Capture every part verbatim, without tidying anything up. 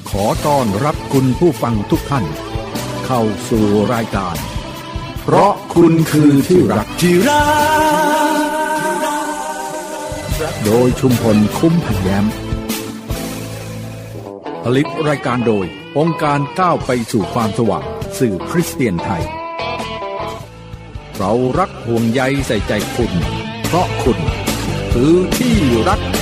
ขอต้อนรับคุณผู้ฟังทุกท่านเข้าสู่รายการเพราะคุณคือที่รักที่รักโดยชุมพลคุ้มพันแย้มผลิตรายการโดยองค์การก้าวไปสู่ความสว่างสื่อคริสเตียนไทยเรารักห่วงใยใส่ใจคุณเพราะคุณคือที่รัก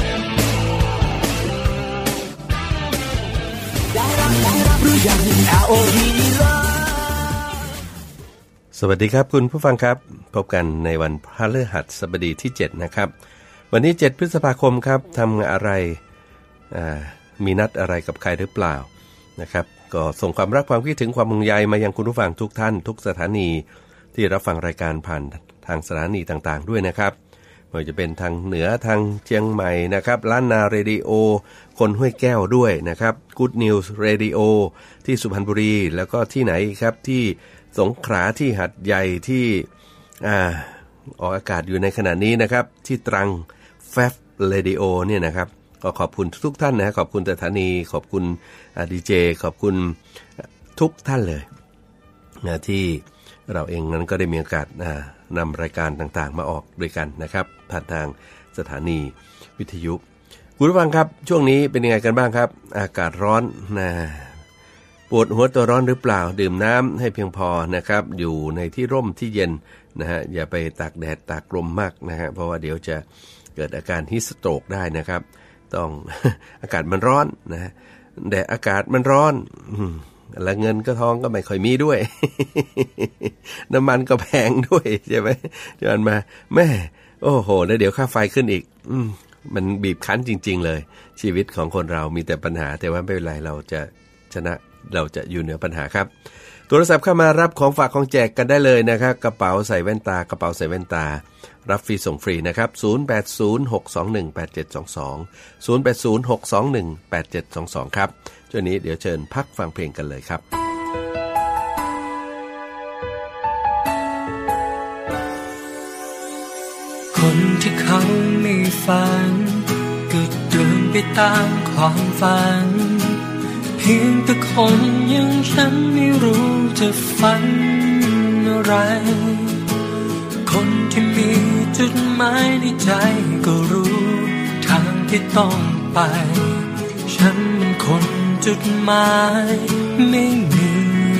สวัสดีครับคุณผู้ฟังครับพบกันในวันพฤหัสบดีที่เจ็ดนะครับวันนี้เจ็ดพฤษภาคมครับทำอะไรมีนัดอะไรกับใครหรือเปล่านะครับก็ส่งความรักความคิดถึงความห่วงใยมายังคุณผู้ฟังทุกท่านทุกสถานีที่รับฟังรายการผ่านทางสถานีต่างๆด้วยนะครับไม่ว่าจะเป็นทางเหนือทางเชียงใหม่นะครับล้านนาเรดิโอคนห้วยแก้วด้วยนะครับ Good News Radio ที่สุพรรณบุรีแล้วก็ที่ไหนครับที่สงขลาที่หัดใหญ่ที่อ่าออกอากาศอยู่ในขณะนี้นะครับที่ตรัง แฟฟ Radio เนี่ยนะครับก็ขอบคุณทุกท่านนะขอบคุณสถานีขอบคุณดีเจขอบคุณทุกท่านเลยนะที่เราเองนั้นก็ได้มีโอกาสนำรายการต่างๆมาออกด้วยกันนะครับผ่านทางสถานีวิทยุคุณผู้ฟังครับช่วงนี้เป็นยังไงกันบ้างครับอากาศร้อนนะปวดหัวตัวร้อนหรือเปล่าดื่มน้ำให้เพียงพอนะครับอยู่ในที่ร่มที่เย็นนะฮะอย่าไปตากแดดตากลมมากนะฮะเพราะว่าเดี๋ยวจะเกิดอาการฮีทสโตรกได้นะครับต้อง อากาศมันร้อนนะแดดอากาศมันร้อนแล้วเงินก็ทองก็ไม่ค่อยมีด้วย น้ำมันก็แพงด้วยใช่ไหมจนมาแม่โอ้โหแล้วเดี๋ยวค่าไฟขึ้นอีกอืมมันบีบคั้นจริงๆเลยชีวิตของคนเรามีแต่ปัญหาแต่ว่าไม่เป็นไรเราจะชนะเราจะอยู่เหนือปัญหาครับโทรศัพท์เข้ามารับของฝากของแจกกันได้เลยนะครับกระเป๋าใส่แว่นตากระเป๋าใส่แว่นตารับฟรีส่งฟรีนะครับศูนย์ แปด ศูนย์ หก สอง หนึ่ง แปด เจ็ด สอง สอง ศูนย์ แปด ศูนย์ หก สอง หนึ่ง แปด เจ็ด สอง สองครับช่วงนี้เดี๋ยวเชิญพักฟังเพลงกันเลยครับคนที่เขาไม่ฝันก็เดินไปตามความฝันเพียงแต่คนอย่างฉันไม่รู้จะฝันอะไรคนที่มีจุดหมายในใจก็รู้ทางที่ต้องไปฉันมันคนจุดหมายไม่มี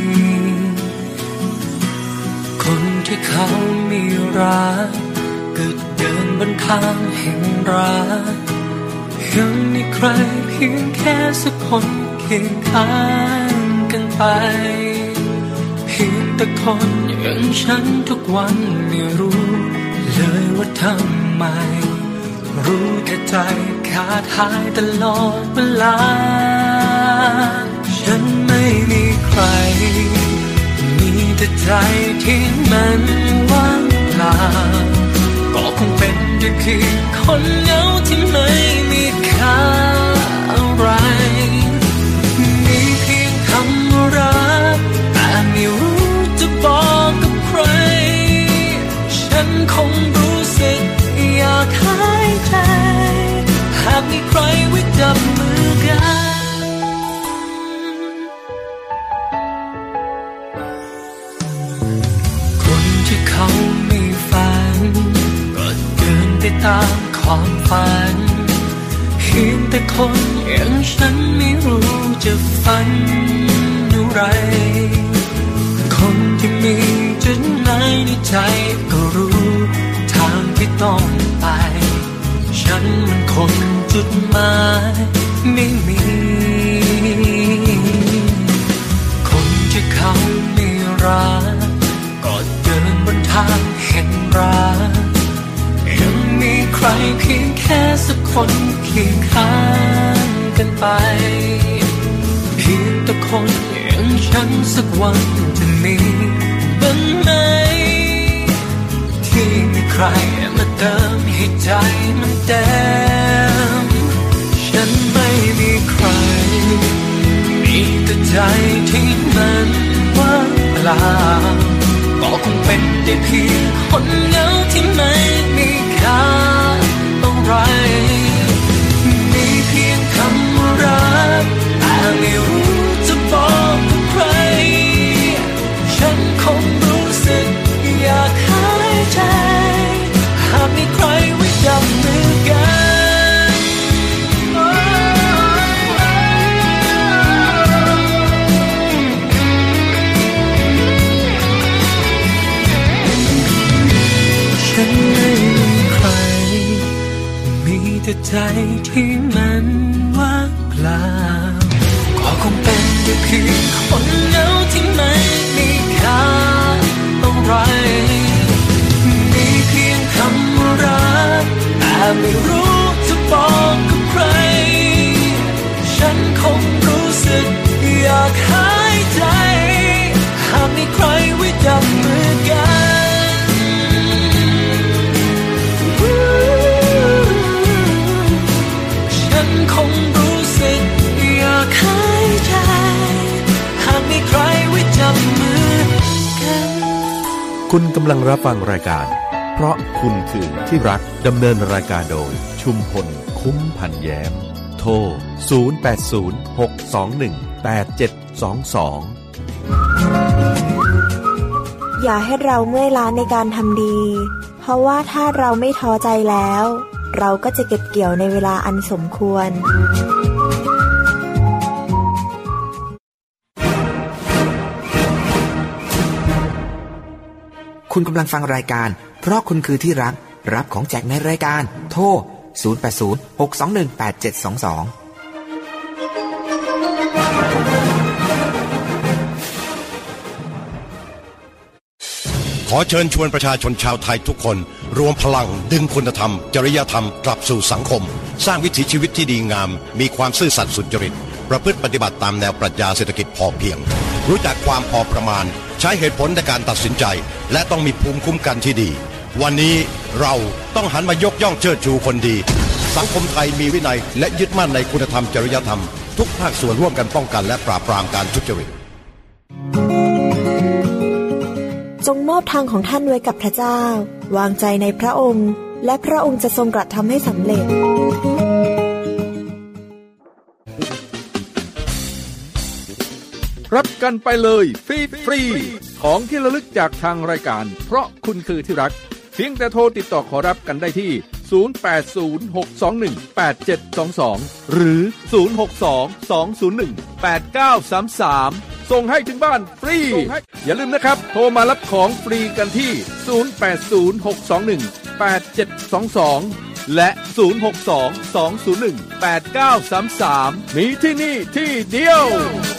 คนที่เขามีรักก็เดินบนทางแห่งรักยังมีใครเพียงแค่สักคนเคียงข้างกันไปเพียงแต่คนอย่างฉันทุกวันไม่รู้เลยว่าทำไมรู้แค่ใจขาดหายตลอดเวลาฉันไม่มีใครมีแต่ใจที่มันว่างเปล่าก็คงเป็นได้เพียงคนเหงาที่ไม่มีค่าอะไรมีเพียงคำรักแต่ไม่รู้จะบอกกับใครฉันคงรู้สึกอยากหายใจหากมีใครไว้จับมือกันคนที่เขาไม่ฝันก็เดินไปตามความฝันเพียงแต่คนอย่างฉันไม่รู้จะฝันอะไรคนที่มีจุดหมายในใจก็รู้ทางที่ต้องไปฉันมันคนจุดหมายไม่มีคนที่เขาไม่รักก็เดินบนทางแห่งรักยังมีใครเพียงแค่สักคนเคียงข้างกันไปเพียงแต่คนอย่างฉันสักวันจะมีบ้างไหมที่มีใครมาเติมให้ใจมันเต็มฉันไม่มีใครมีแต่ใจที่มันว่างเปล่าก็คงเป็นได้เพียงคนเหงาที่ไม่มีค่าอะไรมีเพียงคำรักแต่ไม่แต่ใจที่มันว่างเปล่าก็คงเป็นแค่เพียงคนเหงาที่ไม่มีค่าอะไรมีเพียงคำว่ารักแต่ไม่รู้จะบอกกับใครฉันคงรู้สึกอยากหายใจหากมีใครไว้จับมือกันฉันคงรู้สึกอยากหายใจหากมีใครไว้จับมือกันคุณกำลังรับฟังรายการเพราะคุณคือที่รักดำเนินรายการโดยชุมพลคุ้มพันแย้มโทรศูนย์ แปด ศูนย์ หก สอง หนึ่ง แปด เจ็ด สอง สองอย่าให้เราเมื่อยล้าในการทำดีเพราะว่าถ้าเราไม่ท้อใจแล้วเราก็จะเก็บเกี่ยวในเวลาอันสมควรคุณกำลังฟังรายการเพราะคุณคือที่รักรับของแจกในรายการโทรศูนย์ แปด ศูนย์ หก สอง หนึ่ง แปด เจ็ด สอง สองขอเชิญชวนประชาชนชาวไทยทุกคนรวมพลังดึงคุณธรรมจริยธรรมกลับสู่สังคมสร้างวิถีชีวิตที่ดีงามมีความซื่อสัตย์สุจริตประพฤติปฏิบัติตามแนวปรัชญาเศรษฐกิจพอเพียงรู้จักความพอประมาณใช้เหตุผลในการตัดสินใจและต้องมีภูมิคุ้มกันที่ดีวันนี้เราต้องหันมายกย่องเชิดชูคนดีสังคมไทยมีวินัยและยึดมั่นในคุณธรรมจริยธรรมทุกภาคส่วนร่วมกันป้องกันและปราบปรามการทุจริตจงมอบทางของท่านไว้กับพระเจ้าวางใจในพระองค์และพระองค์จะทรงกระทำให้สำเร็จรับกันไปเลยฟรีฟรีของที่ระลึกจากทางรายการเพราะคุณคือที่รักเพียงแต่โทรติดต่อขอรับกันได้ที่ศูนย์ แปด ศูนย์ หก สอง หนึ่ง แปด เจ็ด สอง สองหรือศูนย์ หก สอง สอง ศูนย์ หนึ่ง แปด เก้า สาม สามส่งให้ถึงบ้านฟรีอย่าลืมนะครับโทรมารับของฟรีกันที่ศูนย์ แปด ศูนย์ หก สอง หนึ่ง แปด เจ็ด สอง สองและศูนย์ หก สอง สอง ศูนย์ หนึ่ง แปด เก้า สาม สามมีที่นี่ที่เดียว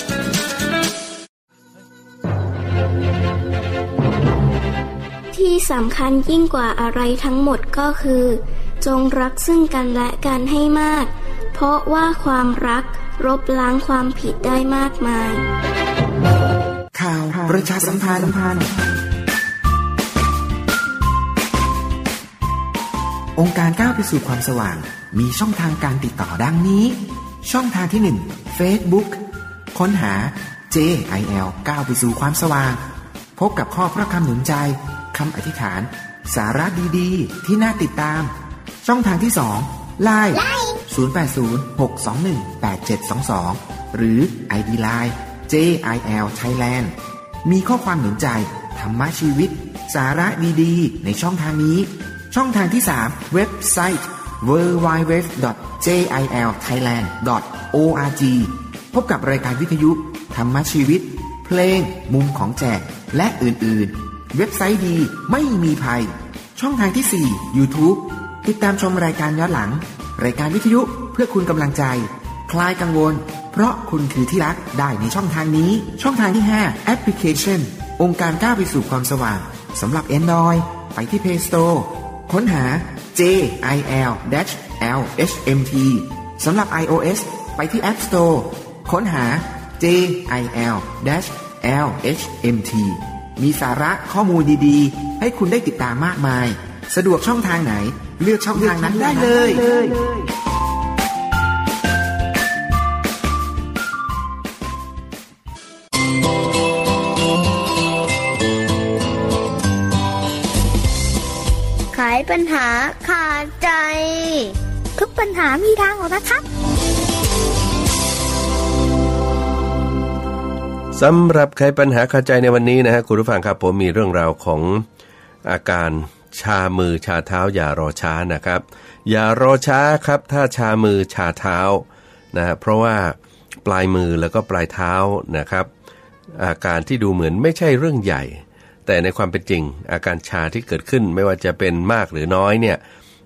ที่สำคัญยิ่งกว่าอะไรทั้งหมดก็คือจงรักซึ่งกันและกันให้มากเพราะว่าความรักลบล้างความผิดได้มากมายข่าวประชาสัมพันธ์องค์การก้าวไปสู่ความสว่างมีช่องทางการติดต่อดังนี้ช่องทางที่หนึ่ง Facebook ค้นหา เจ ไอ แอล ก้าวไปสู่ความสว่างพบกับข้อพระคำหนุนใจคำอธิษฐานสาระดีๆที่น่าติดตามช่องทางที่สอง ไลน์ ศูนย์ แปด ศูนย์ หก สอง หนึ่ง แปด เจ็ด สอง สองหรือ ไอ ดี ไลน์ เจ ไอ แอล Thailand มีข้อความหนุนใจธรรมะชีวิตสาระดีๆในช่องทางนี้ช่องทางที่สามเว็บไซต์ ดับเบิลยู ดับเบิลยู ดับเบิลยู ดอท เจ ไอ แอล ไทยแลนด์ ดอท โอ อาร์ จี พบกับรายการวิทยุธรรมะชีวิตเพลงมุมของแจกและอื่นๆเว็บไซต์ดีไม่มีภัยช่องทางที่สี่ YouTube ติดตามชมรายการย้อนหลังรายการวิทยุเพื่อคุณกำลังใจคลายกังวลเพราะคุณคือที่รักได้ในช่องทางนี้ช่องทางที่ห้าแอปพลิเคชันองค์การก้าวไปสู่ความสว่างสำหรับ Android ไปที่ Play Store ค้นหา เจ ไอ แอล แอล เอช เอ็ม ที สำหรับ iOS ไปที่ App Store ค้นหา เจ ไอ แอล แอล เอช เอ็ม ที มีสาระข้อมูลดีๆให้คุณได้ติดตามมากมายสะดวกช่องทางไหนเลือกช่องทางนั้นได้เลยไขปัญหาขาดใจทุกปัญหามีทางออกนะครับสำหรับไขปัญหาคาใจในวันนี้นะฮะคุณผู้ฟังครับผมมีเรื่องราวของอาการชามือชาเท้าอย่ารอช้านะครับอย่ารอช้าครับถ้าชามือชาเท้านะฮะเพราะว่าปลายมือแล้วก็ปลายเท้านะครับอาการที่ดูเหมือนไม่ใช่เรื่องใหญ่แต่ในความเป็นจริงอาการชาที่เกิดขึ้นไม่ว่าจะเป็นมากหรือน้อยเนี่ย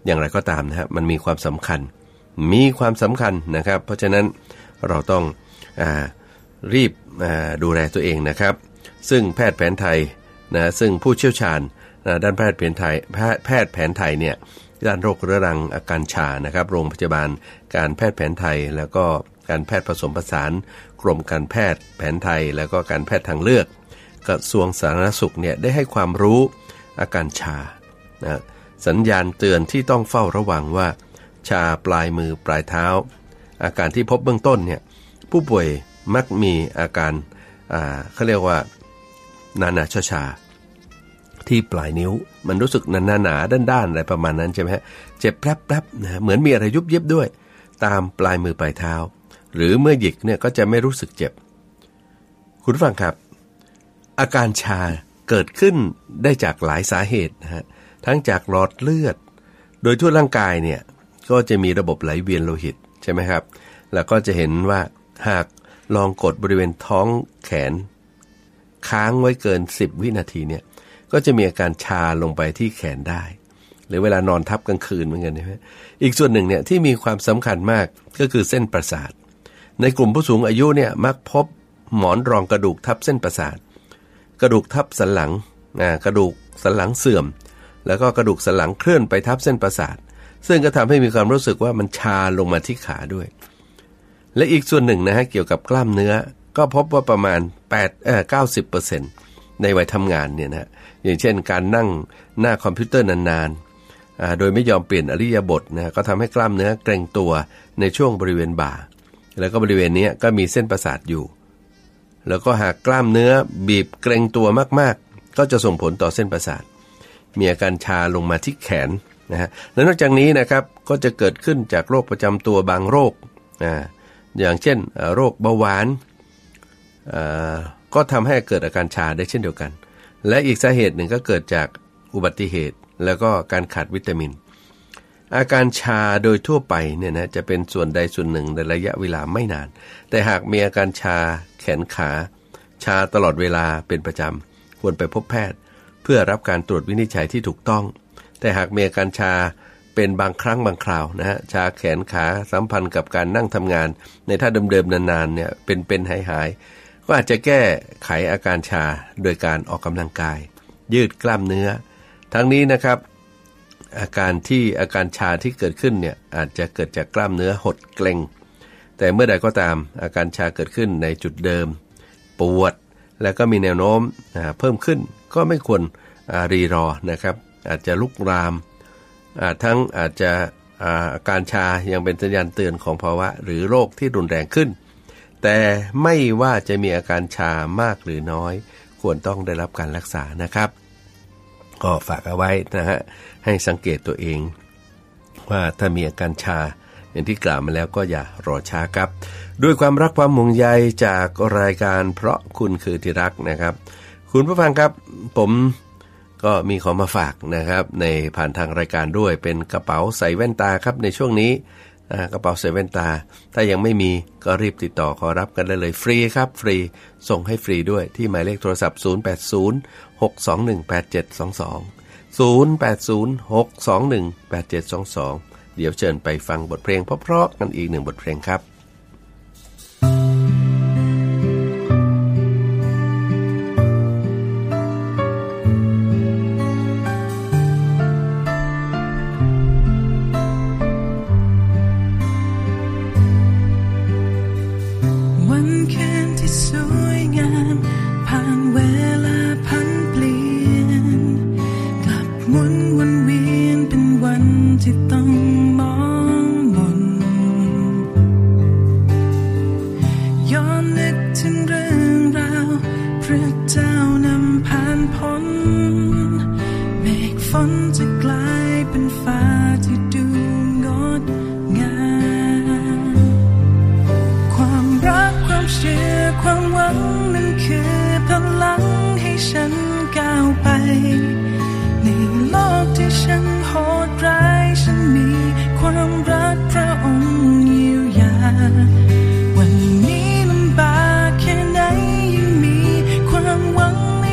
อย่างไรก็ตามนะฮะมันมีความสำคัญมีความสำคัญนะครับเพราะฉะนั้นเราต้องอ่ารีบอ่าดูแลตัวเองนะครับซึ่งแพทย์แผนไทยนะซึ่งผู้เชี่ยวชาญนะด้านแพทย์แผนไทยแพทย์แผนไทยเนี่ยด้านโรคเรื้อรังอาการชานะครับโรงพยาบาลการแพทย์แผนไทยแล้วก็การแพทย์ผสมผสานกรมการแพทย์แผนไทยแล้วก็การแพทย์ทางเลือกกระทรวงสาธารณสุขเนี่ยได้ให้ความรู้อาการชานะสัญญาณเตือนที่ต้องเฝ้าระวังว่าชาปลายมือปลายเท้าอาการที่พบเบื้องต้นเนี่ยผู้ป่วยมักมีอาการอ่าเขาเรียกว่านานาชาชาที่ปลายนิ้วมันรู้สึกหนาหนาด้านๆอะไรประมาณนั้นใช่ไหมฮะเจ็บแป๊บๆนะเหมือนมีอะไรยุบยิบด้วยตามปลายมือปลายเท้าหรือเมื่อหยิกเนี่ยก็จะไม่รู้สึกเจ็บคุณผู้ฟังครับอาการชาเกิดขึ้นได้จากหลายสาเหตุนะฮะทั้งจากหลอดเลือดโดยทั่วร่างกายเนี่ยก็จะมีระบบไหลเวียนโลหิตใช่ไหมครับแล้วก็จะเห็นว่าหากลองกดบริเวณท้องแขนค้างไว้เกินสิบวินาทีเนี่ยก็จะมีอาการชาลงไปที่แขนได้หรือเวลานอนทับกลางคืนเหมือนกันใช่ไหมอีกส่วนหนึ่งเนี่ยที่มีความสำคัญมากก็คือเส้นประสาทในกลุ่มผู้สูงอายุเนี่ยมักพบหมอนรองกระดูกทับเส้นประสาทกระดูกทับสันหลังอ่ากระดูกสันหลังเสื่อมแล้วก็กระดูกสันหลังเคลื่อนไปทับเส้นประสาทซึ่งก็ทำให้มีความรู้สึกว่ามันชาลงมาที่ขาด้วยและอีกส่วนหนึ่งนะฮะเกี่ยวกับกล้ามเนื้อก็พบว่าประมาณแปดเอ่อ เก้าสิบเปอร์เซ็นต์ ในวัยทำงานเนี่ยนะอย่างเช่นการนั่งหน้าคอมพิวเตอร์นานๆอ่าโดยไม่ยอมเปลี่ยนอิริยาบถนะก็ทำให้กล้ามเนื้อเกร็งตัวในช่วงบริเวณบ่าแล้วก็บริเวณนี้ก็มีเส้นประสาทอยู่แล้วก็หากกล้ามเนื้อบีบเกร็งตัวมากๆก็จะส่งผลต่อเส้นประสาทมีอาการชาลงมาที่แขนนะฮะและนอกจากนี้นะครับก็จะเกิดขึ้นจากโรคประจำตัวบางโรคอ่าอย่างเช่นโรคเบาหวานอ่าก็ทำให้เกิดอาการชาได้เช่นเดียวกันและอีกสาเหตุหนึ่งก็เกิดจากอุบัติเหตุแล้วก็การขาดวิตามินอาการชาโดยทั่วไปเนี่ยนะจะเป็นส่วนใดส่วนหนึ่งในระยะเวลาไม่นานแต่หากมีอาการชาแขนขาชาตลอดเวลาเป็นประจำควรไปพบแพทย์เพื่อรับการตรวจวินิจฉัยที่ถูกต้องแต่หากมีอาการชาเป็นบางครั้งบางคราวนะฮะชาแขนขาสัมพันธ์กับการนั่งทำงานในท่าเดิมๆนานๆเนี่ยเป็นๆหายๆก็อาจจะแก้ไขอาการชาโดยการออกกำลังกายยืดกล้ามเนื้อทั้งนี้นะครับอาการที่อาการชาที่เกิดขึ้นเนี่ยอาจจะเกิดจากกล้ามเนื้อหดเกร็งแต่เมื่อใดก็ตามอาการชาเกิดขึ้นในจุดเดิมปวดแล้วก็มีแนวโน้มเพิ่มขึ้นก็ไม่ควรรีรอนะครับอาจจะลุกรามทั้งอาจจะอาการชายังเป็นสัญญาณเตือนของภาวะหรือโรคที่รุนแรงขึ้นแต่ไม่ว่าจะมีอาการชามากหรือน้อยควรต้องได้รับการรักษานะครับก็ฝากเอาไว้นะฮะให้สังเกตตัวเองว่าถ้ามีอาการชาอย่างที่กล่าวมาแล้วก็อย่ารอช้าครับด้วยความรักความห่วงใยจากรายการเพราะคุณคือที่รักนะครับคุณผู้ฟังครับผมก็มีของมาฝากนะครับในผ่านทางรายการด้วยเป็นกระเป๋าใส่แว่นตาครับในช่วงนี้กระเป๋าใส่แว่นตาถ้ายังไม่มีก็รีบติดต่อขอรับกันได้เลยฟรีครับฟรีส่งให้ฟรีด้วยที่หมายเลขโทรศัพท์ศูนย์ แปด ศูนย์ หก สอง หนึ่ง แปด เจ็ด สอง สอง ศูนย์ แปด ศูนย์ หก สอง หนึ่ง แปด เจ็ด สอง สองเดี๋ยวเชิญไปฟังบทเพลงเพราะๆกันอีกหนึ่งบทเพลงครับ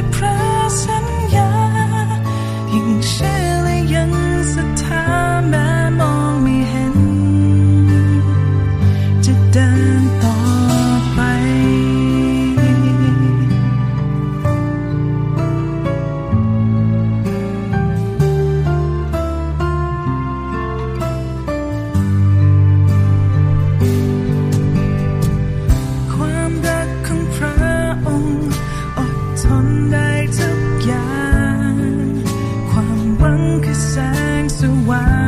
แม้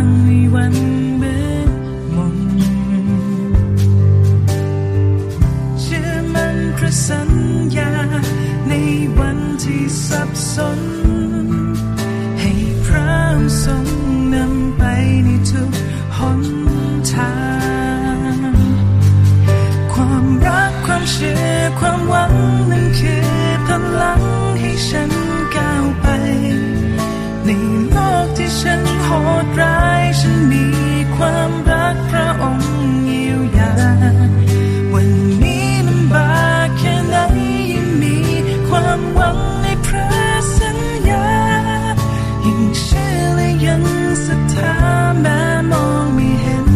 างในวันมืดมนเชื่อมันพระสัญญาในวันที่สับสนให้พระองค์ทรงนำไปในทุกหนทางความรักความเชื่อความหวังนั้นคือพลังให้ฉันก้าวไปในโลกที่ฉันโหดร้ายฉันมีความรักพระองค์เยียวยาวันนี้ลำบากแค่ไหนยังมีความหวังในพระสัญญายิ่งเชื่อและยังศรัทธาแม้มองไม่เห็น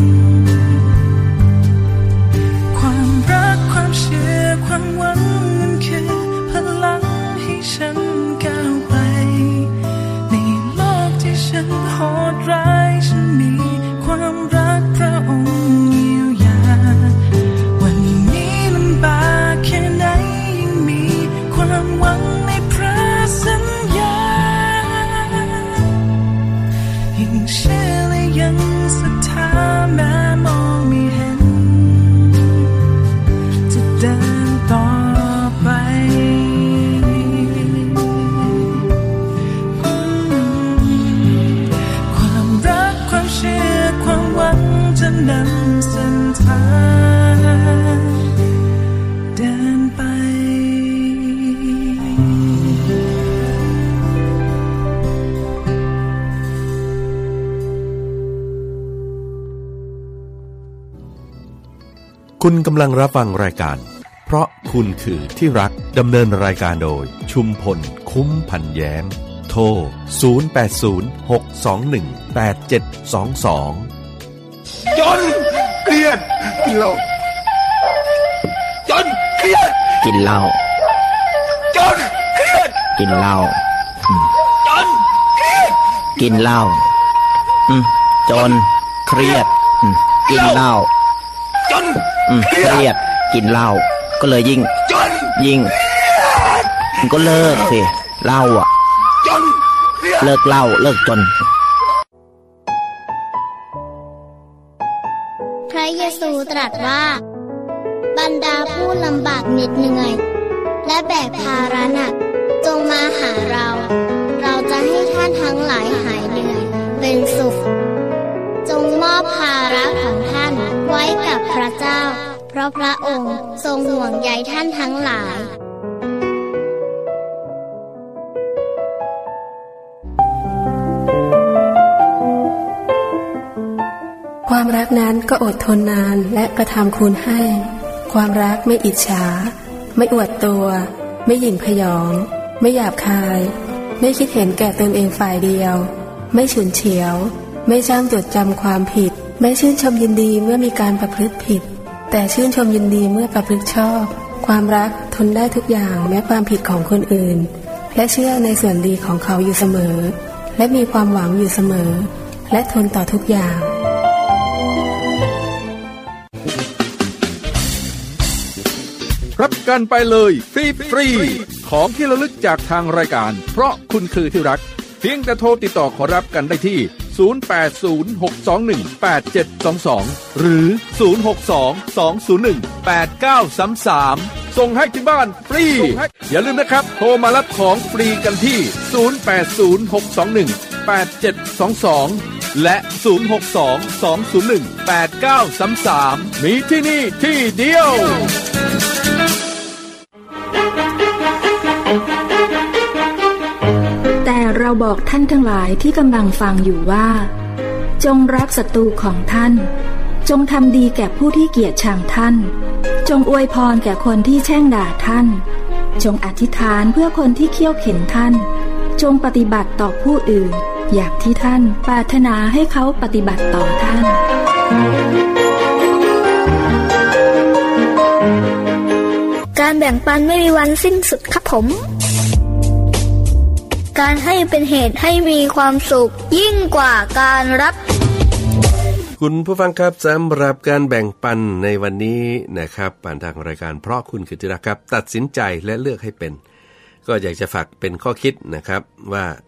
ความรักความเชื่อความหวังนั้นคือพลังให้ฉันก้าวไปในโลกที่ฉันโหดร้ายฉันมีความรักพระองค์เยียวยาวันนี้ลำบากแค่ไหนยังมีความหวังในพระสัญญายิ่งเชื่อและยังศรัทธาแม้มองไม่เห็นจะเดินต่อไปความรักความเชื่อความหวังจะนำเส้นทางเดินไปคุณกำลังรับฟังรายการเพราะคุณคือที่รักดำเนินรายการโดยชุมพลคุ้มพันแย้มโทรศูนย์ แปด ศูนย์ หก สอง หนึ่ง แปด เจ็ด สอง สองจนเครียดกินเหล้าจนเครียดกินเหล้าจนเครียดกินเหล้าจนเครียดกินเหล้าจนเครียดกินเหล้าจนเครียดกินเหล้าก็เลยยิ่งจนยิ่งมันก็เลิกสิเหล้าอ่ะจนเลิกเหล้าเลิกจนพระเยซูตรัสว่าบรรดาผู้ลำบากเหน็ดเหนื่อยและแบกภาระหนักจงมาหาเราเราจะให้ท่านทั้งหลายหายเหนื่อยเป็นสุขจงมอบภาระของท่านไว้กับพระเจ้าเพราะพระองค์ทรงห่วงใยท่านทั้งหลายความรักนั้นก็อดทนนานและกระทำคุณให้ความรักไม่อิจฉาไม่อวดตัวไม่หยิ่งพยองไม่หยาบคายไม่คิดเห็นแก่ตนเองฝ่ายเดียวไม่ฉุนเฉียวไม่ช่างจดจำความผิดไม่ชื่นชมยินดีเมื่อมีการประพฤติผิดแต่ชื่นชมยินดีเมื่อประพฤติชอบความรักทนได้ทุกอย่างแม้ความผิดของคนอื่นและเชื่อในส่วนดีของเขาอยู่เสมอและมีความหวังอยู่เสมอและทนต่อทุกอย่างรับกันไปเลยฟรีฟรีของที่ระลึกจากทางรายการเพราะคุณคือที่รักเพียงแต่โทรติดต่อขอรับกันได้ที่ศูนย์ แปด ศูนย์ หก สอง หนึ่ง แปด เจ็ด สอง สองหรือศูนย์ หก สอง สอง ศูนย์ หนึ่ง แปด เก้า สาม สามส่งให้ที่บ้านฟรีอย่าลืมนะครับโทรมารับของฟรีกันที่ศูนย์ แปด ศูนย์ หก สอง หนึ่ง แปด เจ็ด สอง สองและศูนย์ หก สอง สอง ศูนย์ หนึ่ง แปด เก้า สาม สามมีที่นี่ที่เดียวแต่เราบอกท่านทั้งหลายที่กำลังฟังอยู่ว่าจงรักศัตรูของท่านจงทำดีแก่ผู้ที่เกลียดชังท่านจงอวยพรแก่คนที่แช่งด่าท่านจงอธิษฐานเพื่อคนที่เคี่ยวเข็นท่านจงปฏิบัติต่อผู้อื่นอย่างที่ท่านปรารถนาให้เขาปฏิบัติต่อท่านการแบ่งปันไม่มีวันสิ้นสุดครับผมการให้เป็นเหตุให้มีความสุขยิ่งกว่าการรับคุณผู้ฟังครับสำหรับการแบ่งปันในวันนี้นะครับผ่านทางรายการเพราะคุณคือที่รักครับตัดสินใจและเลือกให้เป็นก็อยากจะฝากเป็นข้อคิดนะครับว่า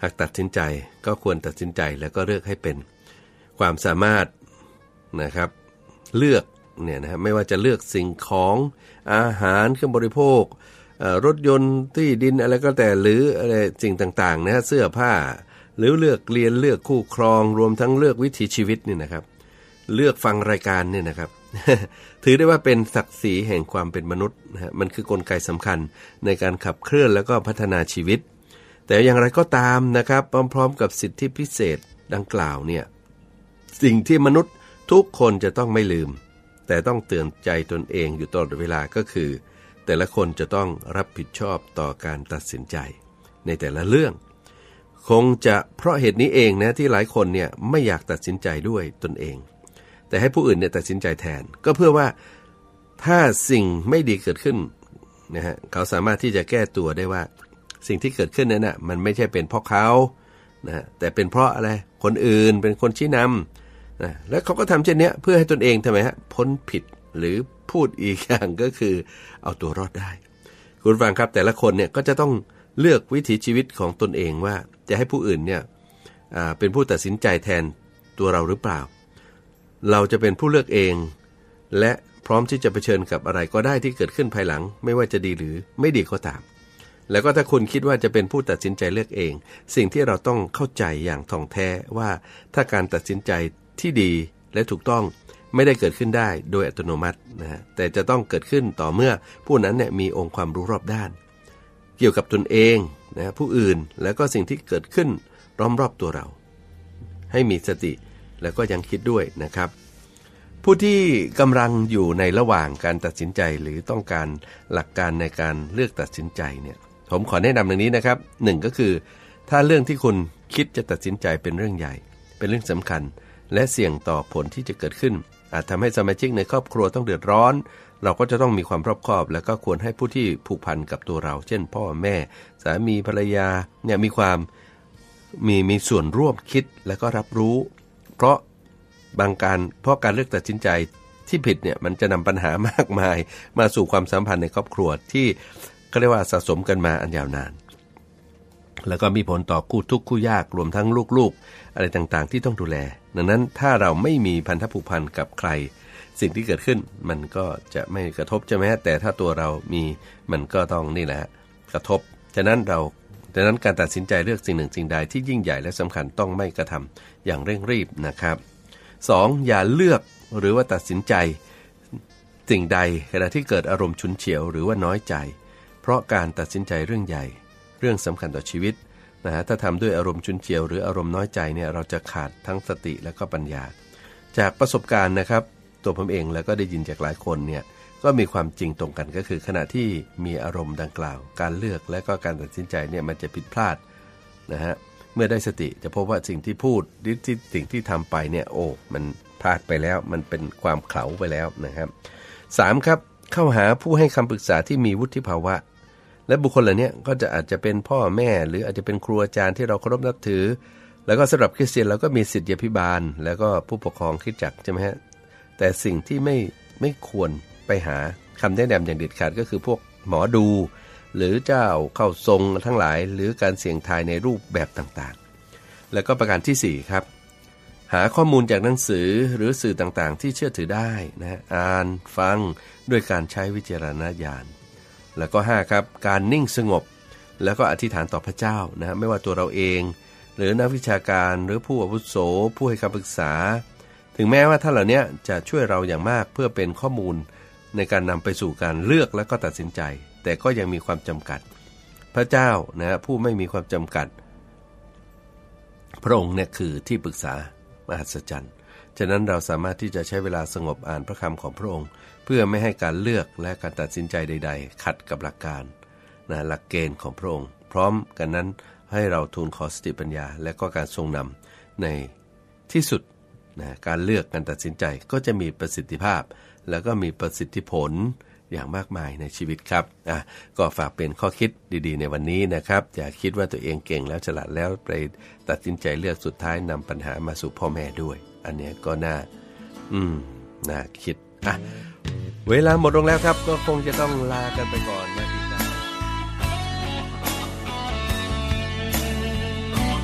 หากตัดสินใจก็ควรตัดสินใจแล้วก็เลือกให้เป็นความสามารถนะครับเลือกเนี่ยนะไม่ว่าจะเลือกสิ่งของอาหารเครื่องบริโภครถยนต์ที่ดินอะไรก็แต่หรืออะไรสิ่งต่างๆนะเสื้อผ้าหรือเลือกเรียนเลือกคู่ครองรวมทั้งเลือกวิถีชีวิตนี่นะครับเลือกฟังรายการเนี่ยนะครับ ถือได้ว่าเป็นศักดิ์ศรีแห่งความเป็นมนุษย์นะฮะมันคือกลไกสำคัญในการขับเคลื่อนแล้วก็พัฒนาชีวิตแต่อย่างไรก็ตามนะครับพร้อมๆกับสิทธิพิเศษดังกล่าวเนี่ยสิ่งที่มนุษย์ทุกคนจะต้องไม่ลืมแต่ต้องเตือนใจตนเองอยู่ตลอดเวลาก็คือแต่ละคนจะต้องรับผิดชอบต่อการตัดสินใจในแต่ละเรื่องคงจะเพราะเหตุนี้เองนะที่หลายคนเนี่ยไม่อยากตัดสินใจด้วยตนเองแต่ให้ผู้อื่นเนี่ยตัดสินใจแทนก็เพื่อว่าถ้าสิ่งไม่ดีเกิดขึ้นนะฮะเขาสามารถที่จะแก้ตัวได้ว่าสิ่งที่เกิดขึ้นนั้นน่ะมันไม่ใช่เป็นเพราะเขานะฮะแต่เป็นเพราะอะไรคนอื่นเป็นคนชี้นำนะแล้วเขาก็ทำเช่นนี้เพื่อให้ตนเองทำไมฮะพ้นผิดหรือพูดอีกอย่างก็คือเอาตัวรอดได้คุณฟังครับแต่ละคนเนี่ยก็จะต้องเลือกวิถีชีวิตของตนเองว่าจะให้ผู้อื่นเนี่ยเป็นผู้ตัดสินใจแทนตัวเราหรือเปล่าเราจะเป็นผู้เลือกเองและพร้อมที่จะเผชิญกับอะไรก็ได้ที่เกิดขึ้นภายหลังไม่ว่าจะดีหรือไม่ดีก็ตามแล้วก็ถ้าคุณคิดว่าจะเป็นผู้ตัดสินใจเลือกเองสิ่งที่เราต้องเข้าใจอย่างท่องแท้ว่าถ้าการตัดสินใจที่ดีและถูกต้องไม่ได้เกิดขึ้นได้โดยอัตโนมัตินะฮะแต่จะต้องเกิดขึ้นต่อเมื่อผู้นั้นเนี่ยมีองค์ความรู้รอบด้านเกี่ยวกับตนเองนะผู้อื่นแล้วก็สิ่งที่เกิดขึ้นล้อมรอบตัวเราให้มีสติแล้วก็ยังคิดด้วยนะครับผู้ที่กำลังอยู่ในระหว่างการตัดสินใจหรือต้องการหลักการในการเลือกตัดสินใจเนี่ยผมขอแนะนำดังนี้นะครับหนึ่งก็คือถ้าเรื่องที่คุณคิดจะตัดสินใจเป็นเรื่องใหญ่เป็นเรื่องสำคัญและเสี่ยงต่อผลที่จะเกิดขึ้นอาจทำให้สมาชิกในครอบครัวต้องเดือดร้อนเราก็จะต้องมีความรอบคอบแล้วก็ควรให้ผู้ที่ผูกพันกับตัวเราเช่นพ่อแม่สามีภรรยาเนี่ยมีความมีมีส่วนร่วมคิดแล้วก็รับรู้เพราะบางการเพราะการเลือกตัดสินใจที่ผิดเนี่ยมันจะนำปัญหามากมายมาสู่ความสัมพันธ์ในครอบครัวที่ก็เรียกว่าสะสมกันมาอันยาวนานแล้วก็มีผลต่อคู่ทุกข์คู่ยากรวมทั้งลูกๆอะไรต่างๆที่ต้องดูแลดังนั้นถ้าเราไม่มีพันธผูกพันกับใครสิ่งที่เกิดขึ้นมันก็จะไม่กระทบใช่ไหมแต่ถ้าตัวเรามีมันก็ต้องนี่แหละกระทบฉะนั้นเราดังนั้นการตัดสินใจเลือกสิ่งหนึ่งสิ่งใดที่ยิ่งใหญ่และสำคัญต้องไม่กระทำอย่างเร่งรีบนะครับสองอย่าเลือกหรือว่าตัดสินใจสิ่งใดขณะที่เกิดอารมณ์ฉุนเฉียวหรือว่าน้อยใจเพราะการตัดสินใจเรื่องใหญ่เรื่องสำคัญต่อชีวิตนะฮะถ้าทำด้วยอารมณ์ฉุนเฉียวหรืออารมณ์น้อยใจเนี่ยเราจะขาดทั้งสติและก็ปัญญาจากประสบการณ์นะครับตัวผมเองแล้วก็ได้ยินจากหลายคนเนี่ยก็มีความจริงตรงกันก็คือขณะที่มีอารมณ์ดังกล่าวการเลือกและก็การตัดสินใจเนี่ยมันจะผิดพลาดนะฮะเมื่อได้สติจะพบว่าสิ่งที่พูดหรือที่สิ่งที่ทำไปเนี่ยโอ้มันพลาดไปแล้วมันเป็นความเขลาไปแล้วนะครับสามครับเข้าหาผู้ให้คำปรึกษาที่มีวุฒิภาวะและบุคคลเหล่านี้ก็จะอาจจะเป็นพ่อแม่หรืออาจจะเป็นครูอาจารย์ที่เราเคารพนับถือแล้วก็สำหรับคริสเตียนเราก็มีศิษยาภิบาลแล้วก็ผู้ปกครองคริสตจักรใช่ไหมฮะแต่สิ่งที่ไม่ไม่ควรไปหาคำแนะนำอย่างเด็ดขาดก็คือพวกหมอดูหรือเจ้าเข้าทรงทั้งหลายหรือการเสี่ยงทายในรูปแบบต่างๆแล้วก็ประการที่สี่ครับหาข้อมูลจากหนังสือหรือสื่อต่างๆที่เชื่อถือได้นะอ่านฟังด้วยการใช้วิจารณญาณแล้วก็ห้าครับการนิ่งสงบแล้วก็อธิษฐานต่อพระเจ้านะไม่ว่าตัวเราเองหรือนักวิชาการหรือผู้อาวุโสผู้ให้คำปรึกษาถึงแม้ว่าท่านเหล่านี้จะช่วยเราอย่างมากเพื่อเป็นข้อมูลในการนำไปสู่การเลือกและก็ตัดสินใจแต่ก็ยังมีความจำกัดพระเจ้านะผู้ไม่มีความจำกัดพระองค์เนี่ยคือที่ปรึกษามหัศจรรย์ฉะนั้นเราสามารถที่จะใช้เวลาสงบอ่านพระคำของพระองค์เพื่อไม่ให้การเลือกและการตัดสินใจใดๆขัดกับหลักการนะหลักเกณฑ์ของพระองค์พร้อมกันนั้นให้เราทูลขอสติปัญญาและก็การทรงนำในที่สุดนะการเลือกการตัดสินใจก็จะมีประสิทธิภาพแล้วก็มีประสิทธิผลอย่างมากมายในชีวิตครับอ่ะก็ฝากเป็นข้อคิดดีๆในวันนี้นะครับอย่าคิดว่าตัวเองเก่งแล้วฉลาดแล้วไปตัดสินใจเลือกสุดท้ายนำปัญหามาสู่พ่อแม่ด้วยอันนี้ก็น่าอืมน่าคิดอ่ะเวลาหมดลงแล้วครับก็คงจะต้องลากันไปก่อนนะ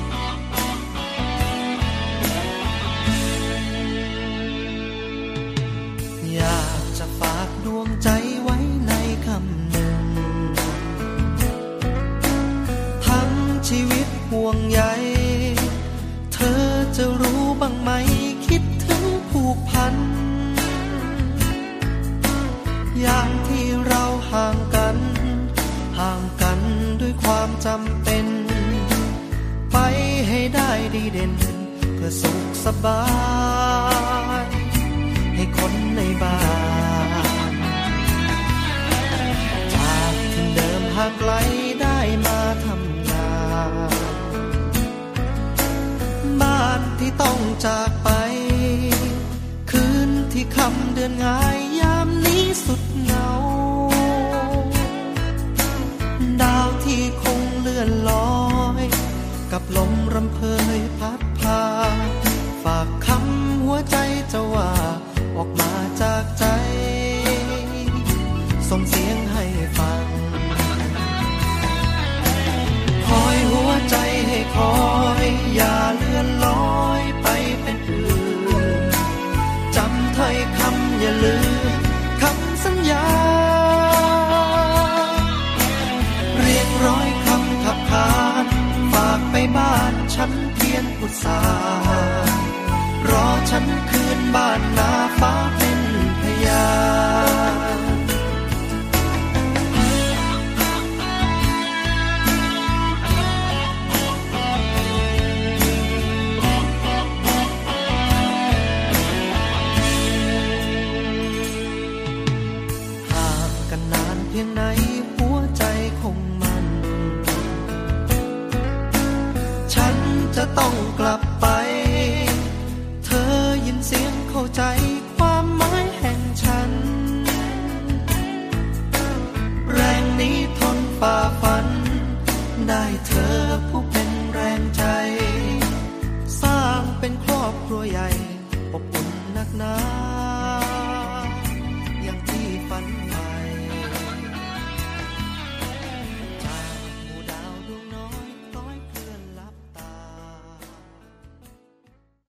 วงใจไว้ในคำหนึ่งทั้งชีวิตห่วงใยเธอจะรู้บ้างไหมคิดถึงผูกพันอย่างที่เราห่างกันห่างกันด้วยความจำเป็นไปให้ได้ดีเด่นเพื่อสุขสบายให้คนในบ้านจากที่เดิมห่างไกลได้มาทำงานบ้านที่ต้องจากไปคืนที่ค่ำเดือนง่ายยามนี้สุดเหงาดาวที่คงเลื่อนลอยกับลมรำเพยพัดพาฝากคำหัวใจจะว่าออกมาจากใจส่งเสียงให้ฟังคอยหัวใจให้คอยอย่าเลื่อนลอยไปเป็นอื่นจำถ้อยคำอย่าลืมคำสัญญาเรียกร้อยคำขับขานฝากไปบ้านฉันเพียรอุตส่าห์รอฉันคืนบ้านนาฟ้าเป็นพยานห่างกันนานเพียงไหนหัวใจคงมันฉันจะต้องกลับไปเธอยินเสียงเข้าใจความหมายแห่งฉันแรงนี้ทนฝ่าฟันได้เธอ